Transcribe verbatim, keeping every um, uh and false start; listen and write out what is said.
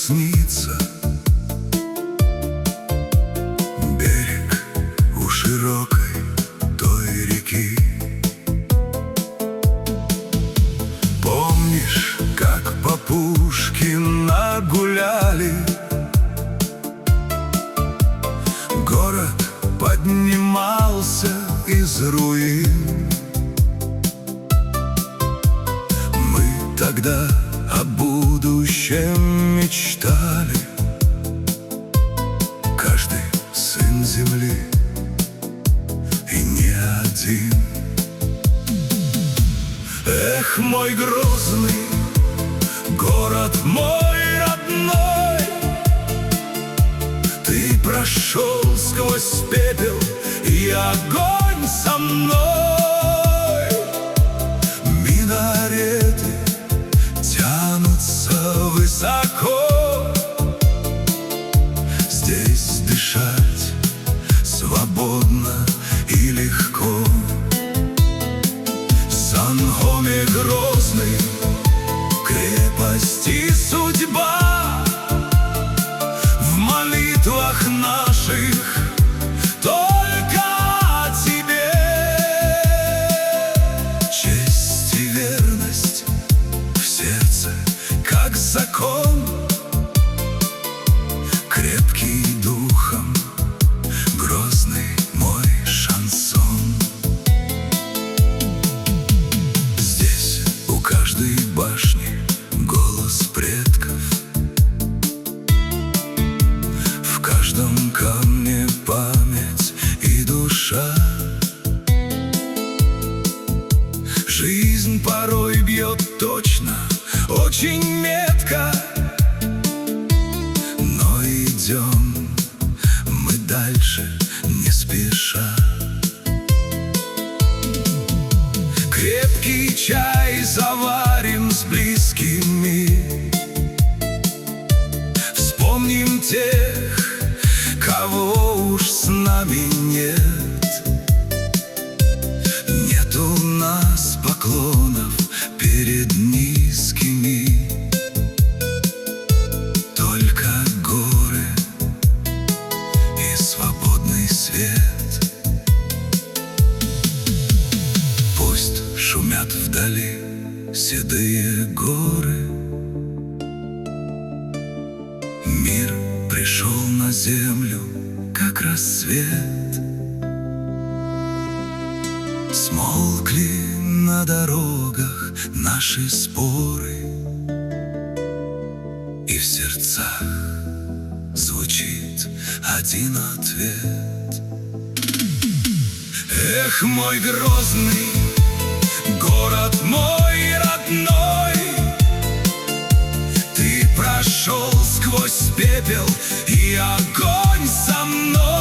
снится берег у широкой той реки. Помнишь, как по Пушкина гуляли? Город поднимался из руин. Мы тогда о будущем мечтали. Каждый сын земли, и не один. Эх, мой Грозный, город мой родной, ты прошел сквозь пепел и огонь со мной. Минареты тянутся высоко, здесь дышать свободно и легко. Сан-Хоме Грозный, крепости судьба, в молитвах наших только о тебе. Честь и верность в сердце, как закон, крепкий духом Грозный мой шансон. Здесь у каждой башни голос предков, в каждом камне память и душа. Жизнь порой бьет точно, очень метко, но идем мы дальше не спеша. Крепкий чай заварим с близкими, вспомним тех, кого уж с нами нет. Нет у нас поклонов перед низкими, только горы и свободный свет. Пусть шумят вдали седые горы, мир пришел на землю, как рассвет. Смолкли на дорогах наши споры, и в сердцах звучит один ответ. Эх, мой Грозный, город мой родной, ты прошел сквозь пепел и огонь со мной.